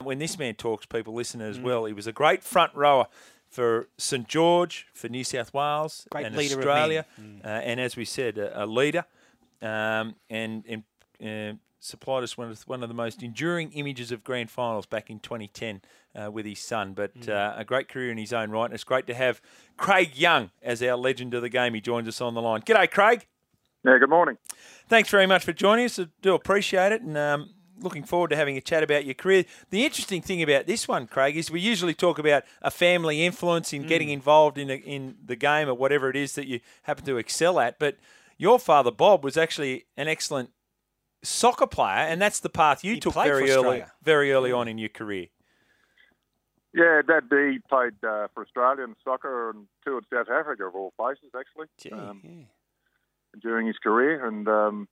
when this man talks, people listen as well. He was a great front rower for St George, for New South Wales, Great and leader Australia, of men. and as we said, a leader, and supplied us one of the most enduring images of grand finals back in 2010 with his son. But a great career in his own right, and it's great to have Craig Young as our legend of the game. He joins us on the line. G'day, Craig. Yeah, good morning. Thanks very much for joining us. I do appreciate it, and looking forward to having a chat about your career. The interesting thing about this one, Craig, is we usually talk about a family influence in getting involved in the game or whatever it is that you happen to excel at. But your father, Bob, was actually an excellent soccer player, and that's the path you took very early on in your career. Yeah, Dad, he played for Australian soccer and toured South Africa, of all places, actually, during his career. And,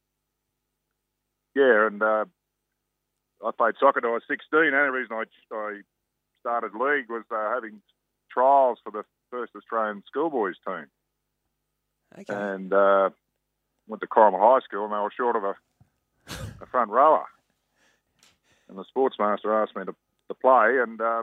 I played soccer till I was 16. The only reason I started league was having trials for the first Australian schoolboys team. Okay. And went to Corrimal High School, and they were short of a front rower. And the sportsmaster asked me to play, and I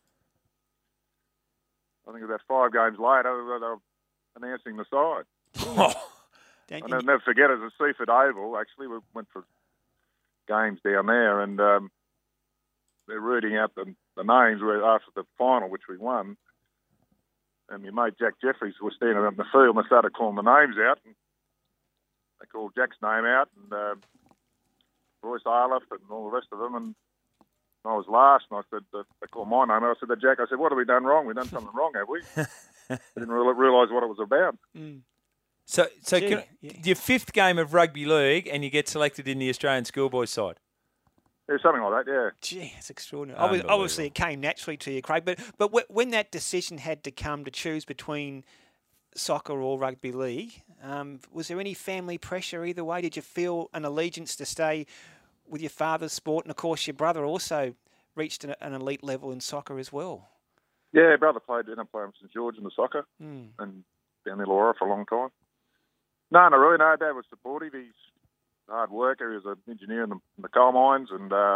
think about 5 games later, they were announcing the side. I'll never forget it. It was Seaford Oval, actually. We went for games down there, and they're reading out the names after the final, which we won. And my mate Jack Jeffries was standing up in the field, and they started calling the names out. And they called Jack's name out, and Royce Arliff and all the rest of them. And I was last, and I said, they called my name. And I said to Jack, what have we done wrong? We've done something wrong, have we? I didn't realise what it was about. So your 5th game of rugby league, and you get selected in the Australian schoolboys side. Yeah, something like that, yeah. Gee, that's extraordinary. Obviously, it came naturally to you, Craig. But when that decision had to come to choose between soccer or rugby league, was there any family pressure either way? Did you feel an allegiance to stay with your father's sport? And, of course, your brother also reached an elite level in soccer as well. Yeah, brother played in St George in the soccer and down in Laura for a long time. No, not really. No, Dad was supportive. He's a hard worker. He was an engineer in the coal mines. And I'll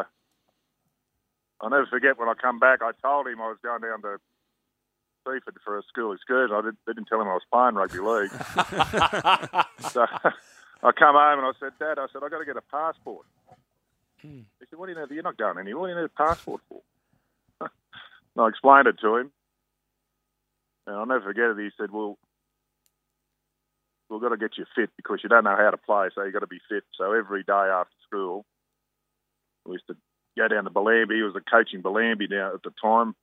never forget when I come back, I told him I was going down to Seaford for a school excursion. I didn't tell him I was playing rugby league. So I come home and I said, Dad, I've got to get a passport. He said, what do you need? You're not going anywhere. What do you need a passport for? And I explained it to him. And I'll never forget it. He said, well, we've got to get you fit because you don't know how to play, so you've got to be fit. So every day after school, we used to go down to Bellambi. He was coaching Bellambi down at the time.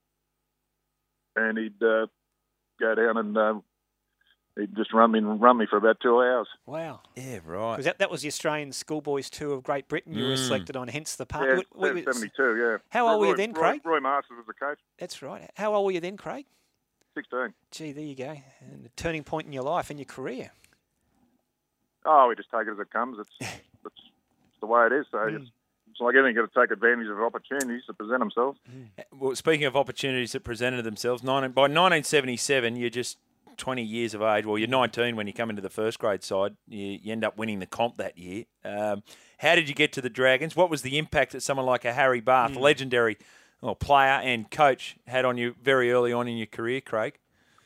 And he'd go down and he'd just run me for about 2 hours. Wow. Yeah, right. Because that was the Australian Schoolboys Tour of Great Britain you were selected on, hence the part. Yeah, 72, yeah. How old were you then, Craig? Roy Masters was the coach. That's right. How old were you then, Craig? 16. Gee, there you go. And the turning point in your life and your career. Oh, we just take it as it comes. It's the way it is. So it's like anything, you've got to take advantage of opportunities that present themselves. Well, speaking of opportunities that presented themselves, by 1977, you're just 20 years of age. Well, you're 19 when you come into the first grade side. You end up winning the comp that year. How did you get to the Dragons? What was the impact that someone like a Harry Barth, legendary player and coach, had on you very early on in your career, Craig?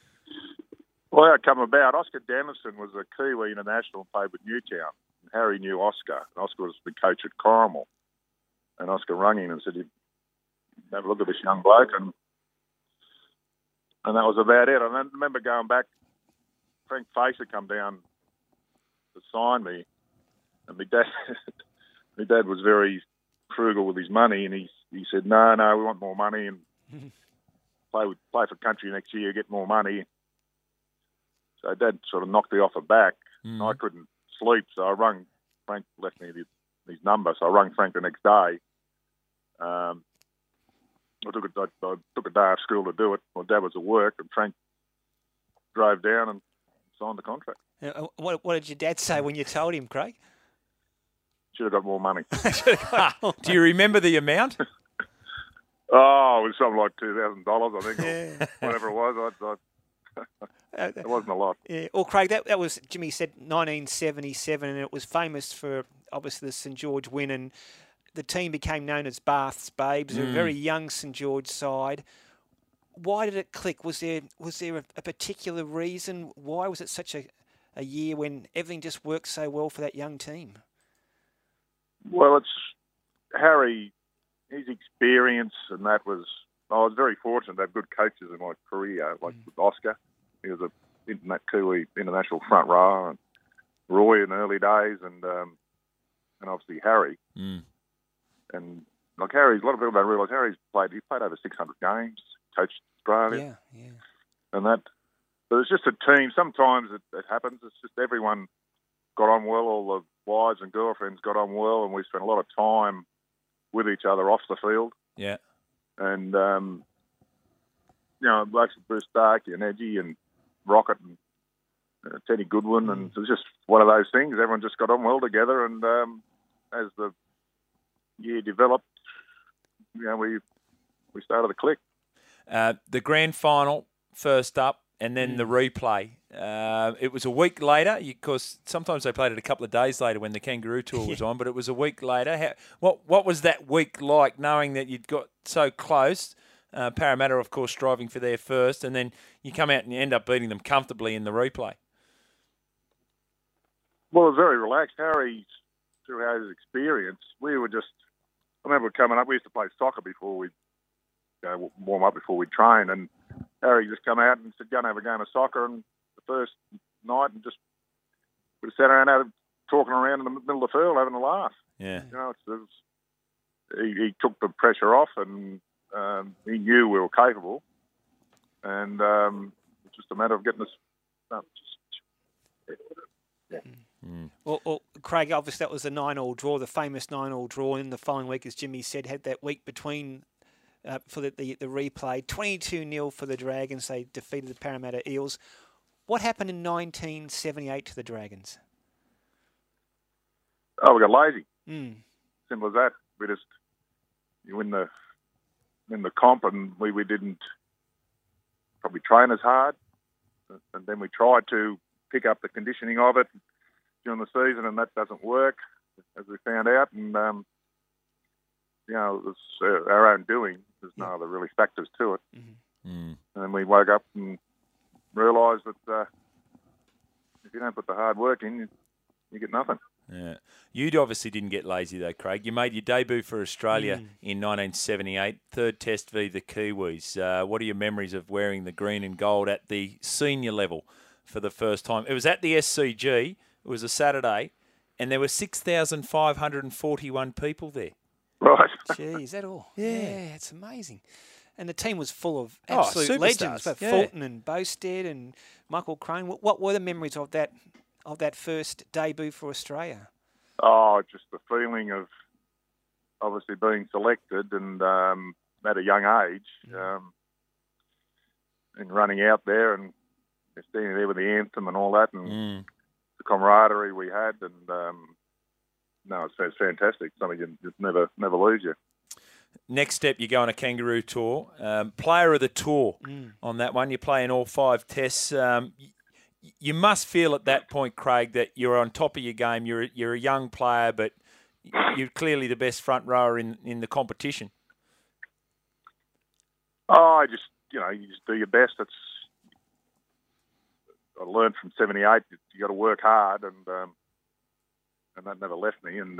Well, how it come about, Oscar Dennison was a Kiwi international and played with Newtown. Harry knew Oscar. And Oscar was the coach at Corrimal. And Oscar rang him and said, have a look at this young bloke. And that was about it. And I remember going back, Frank Facer come down to sign me. And my dad was very frugal with his money. And he said, no, we want more money. And play for country next year, get more money. So Dad sort of knocked the offer back. I couldn't sleep, so I rung Frank, left me his number, so I rung Frank the next day. I took a day off school to do it. My dad was at work, and Frank drove down and signed the contract. What did your dad say when you told him, Craig? Should have got more money. Do you remember the amount? Oh, it was something like $2,000, I think, or whatever it was. It wasn't a lot. Yeah. Well, Craig, that was, Jimmy said, 1977, and it was famous for, obviously, the St George win and the team became known as Bath's Babes, a very young St George side. Why did it click? Was there a particular reason? Why was it such a year when everything just worked so well for that young team? Well, it's Harry, his experience, and I was very fortunate to have good coaches in my career, like with Oscar. He was a Kiwi international front rower, and Roy in the early days, and obviously Harry. And like Harry's, a lot of people don't realise Harry's played over 600 games, coached Australia. Yeah. And that, but it's just a team. Sometimes it happens. It's just everyone got on well. All the wives and girlfriends got on well, and we spent a lot of time with each other off the field. Yeah. And, like Bruce Starkey and Edgy and Rocket and Teddy Goodwin, and it was just one of those things. Everyone just got on well together, and as the year developed, we started to click. The grand final first up, and then the replay. It was a week later, because sometimes they played it a couple of days later when the Kangaroo Tour was on, but it was a week later. What was that week like, knowing that you'd got so close? Parramatta, of course, striving for their first, and then you come out and you end up beating them comfortably in the replay. Well, it was very relaxed. Harry, through his experience, we were just... I remember coming up, we used to play soccer before we'd warm up, before we'd train, and Harry just come out and said, go and have a game of soccer, and the first night, and just we sat around talking around in the middle of the field, having a laugh. Yeah. He took the pressure off, and he knew we were capable, and it's just a matter of getting us... Well, Craig, obviously that was the 9-all draw, the famous 9-all draw. In the following week, as Jimmy said, had that week between for the replay. 22-0 for the Dragons. They defeated the Parramatta Eels. What happened in 1978 to the Dragons? Oh, we got lazy. Simple as that. We just win the comp, and we didn't probably train as hard, and then we tried to pick up the conditioning of it during the season, and that doesn't work, as we found out. And it was our own doing. There's no other really factors to it. And then we woke up and realised that if you don't put the hard work in, you get nothing. Yeah. You obviously didn't get lazy though, Craig. You made your debut for Australia in 1978, third test v the Kiwis. What are your memories of wearing the green and gold at the senior level for the first time? It was at the SCG. It was a Saturday, and there were 6,541 people there. Right. Gee, is that all? Yeah, it's amazing. And the team was full of absolute legends. Fulton and Bowstead and Michael Crone. What were the memories of that first debut for Australia? Oh, just the feeling of obviously being selected and at a young age, and running out there and standing there with the anthem and all that, and the camaraderie we had, and it's fantastic. Something you just never lose you. Next step, you go on a Kangaroo Tour. Player of the Tour on that one. You're playing all 5 tests. You must feel at that point, Craig, that you're on top of your game. You're a young player, but you're clearly the best front rower in the competition. Oh, you just do your best. I learned from 78. You got to work hard, and that never left me. And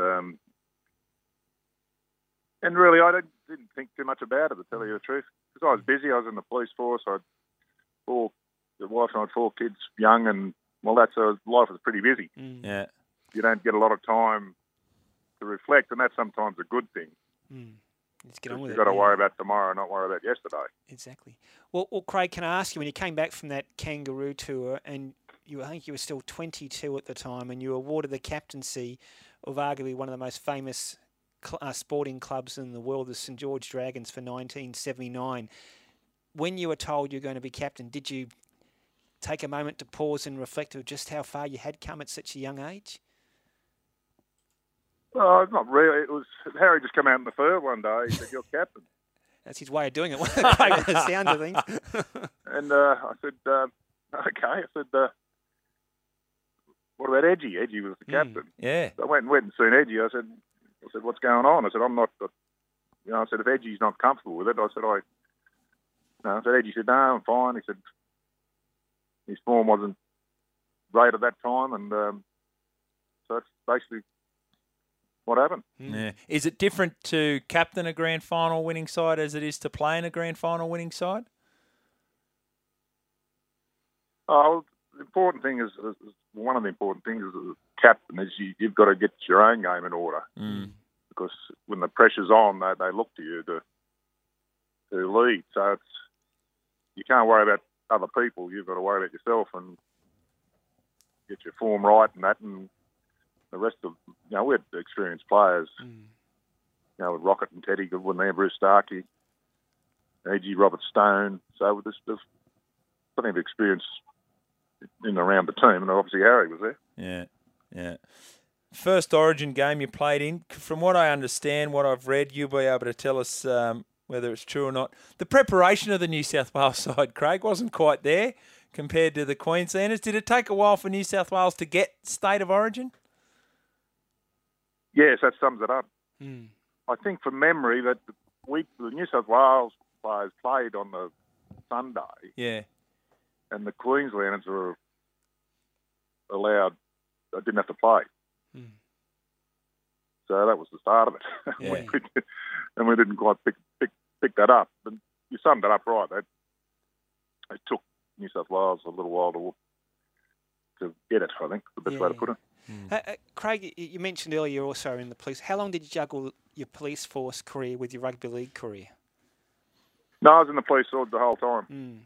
really, I didn't think too much about it, to tell you the truth, because I was busy. I was in the police force. I had the wife and I had 4 kids, young, and life was pretty busy. Yeah, you don't get a lot of time to reflect, and that's sometimes a good thing. Let's get on with it. You've got to worry about tomorrow, not worry about yesterday. Exactly. Well, Craig, can I ask you, when you came back from that Kangaroo Tour, and I think you were still 22 at the time, and you were awarded the captaincy of arguably one of the most famous sporting clubs in the world, the St George Dragons, for 1979. When you were told you were going to be captain, did you take a moment to pause and reflect on just how far you had come at such a young age? Well, not really. It was Harry just come out in the third one day. He said, "You're captain." That's his way of doing it. Craig, the sound of things. And I said, "Okay." I said, "What about Edgy?" Edgy was the captain. Yeah. So I went and seen Edgy. I said, I said, what's going on? I said, I'm not, I said, if Edgy's not comfortable with it, I said, Edgy said, no, I'm fine. He said, his form wasn't great at that time, and so that's basically what happened. Yeah. Is it different to captain a grand final winning side as it is to play in a grand final winning side? Oh, the important thing is one of the important things as a captain is you've got to get your own game in order. Because when the pressure's on, they look to you to lead. So you can't worry about other people. You've got to worry about yourself and get your form right and that. And the rest of, we had experienced players, with Rocket and Teddy Goodwin there, Bruce Starkey, A.G. Robert Stone. So there's plenty of experience in and around the team, and obviously Harry was there. Yeah. First Origin game you played in, from what I understand, what I've read, you'll be able to tell us whether it's true or not. The preparation of the New South Wales side, Craig, wasn't quite there compared to the Queenslanders. Did it take a while for New South Wales to get State of Origin? Yes, that sums it up. I think from memory that the New South Wales players played on the Sunday. Yeah. And the Queenslanders were allowed, they didn't have to play. So that was the start of it. Yeah. And we didn't quite pick that up. But you summed it up right. It took New South Wales a little while to get it, I think, the best way to put it. Craig, you mentioned earlier you're also in the police. How long did you juggle your police force career with your rugby league career? No, I was in the police force the whole time.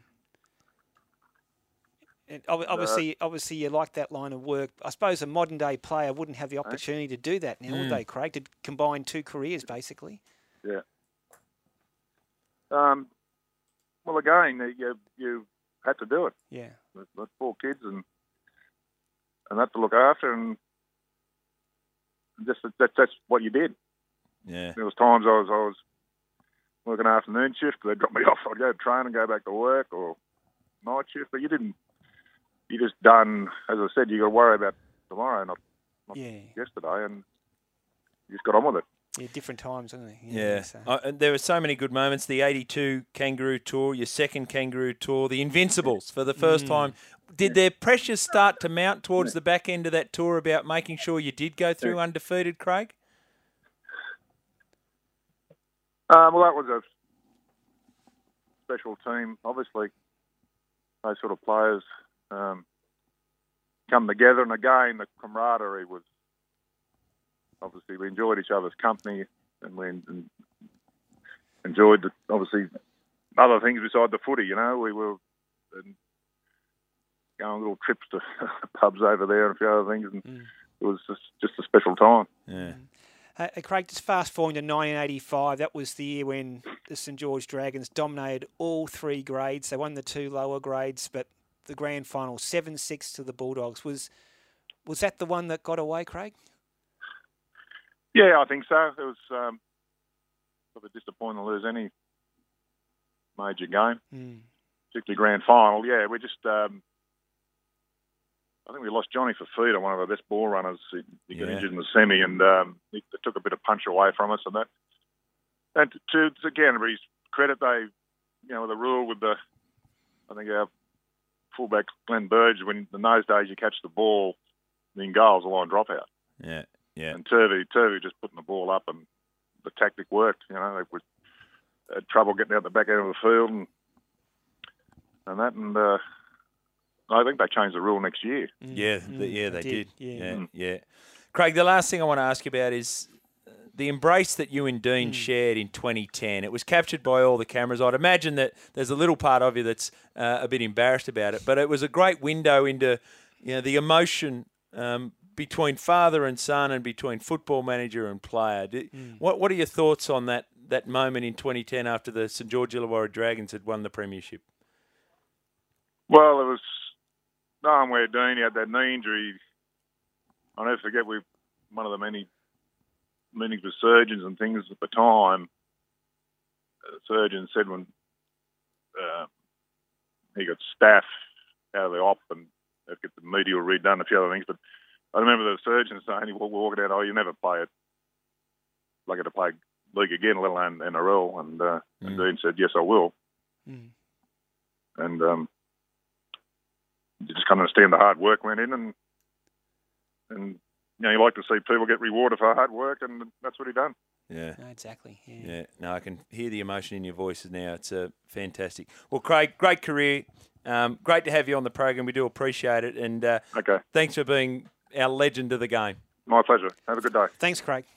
And obviously, you like that line of work. I suppose a modern-day player wouldn't have the opportunity to do that now, would they, Craig? To combine two careers, basically. Yeah. Well, again, you had to do it. Yeah. With 4 kids and that to look after, and just that's what you did. Yeah. There was times I was working afternoon shift. They'd drop me off. I'd go to train and go back to work, or night shift. But you didn't. You just done, as I said, you got to worry about tomorrow, not yesterday, and you just got on with it. Yeah, different times, isn't it? Yeah. There were so many good moments. The 82 Kangaroo Tour, your second Kangaroo Tour, the Invincibles for the first time. Did their pressures start to mount towards the back end of that tour about making sure you did go through undefeated, Craig? Well, that was a special team. Obviously, those sort of players come together, and again, the camaraderie was. Obviously, we enjoyed each other's company, and we enjoyed, obviously, other things beside the footy. We were going on little trips to pubs over there and a few other things, and it was just a special time. Yeah. Craig, just fast forward to 1985. That was the year when the St George Dragons dominated all 3 grades. They won the 2 lower grades, but the grand final 7-6 to the Bulldogs. Was that the one that got away, Craig? Yeah, I think so. It was sort of disappointing to lose any major game, particularly grand final. Yeah, we just, I think we lost Johnny Fafita, one of our best ball runners. He got injured in the semi, and it took a bit of punch away from us. And to Canterbury's credit, they, with the rule with I think our fullback Glenn Burge, when in those days you catch the ball in goal, it was a line dropout. Yeah. Yeah. And Turvey just putting the ball up, and the tactic worked. They had trouble getting out the back end of the field and that. And I think they changed the rule next year. Yeah, they did. Yeah. Craig, the last thing I want to ask you about is the embrace that you and Dean shared in 2010. It was captured by all the cameras. I'd imagine that there's a little part of you that's a bit embarrassed about it, but it was a great window into the emotion between father and son, and between football manager and player. What are your thoughts on that moment in 2010 after the St George Illawarra Dragons had won the premiership? Well, it was knowing where Dean had that knee injury. I'll never forget, one of the many meetings with surgeons and things at the time. The surgeon said when he got staff out of the op and they'd get the medial redone, a few other things, but I remember the surgeon saying, he was walking out, you'll never play it lucky to play league again, let alone NRL. And Dean said, yes, I will. Mm. And you just can't understand the hard work went in, and you know, you like to see people get rewarded for hard work, and that's what he done. Yeah. No, exactly. Yeah. No, I can hear the emotion in your voices now. It's fantastic. Well, Craig, great career. Great to have you on the program. We do appreciate it. And okay. Thanks for being our legend of the game. My pleasure. Have a good day. Thanks, Craig.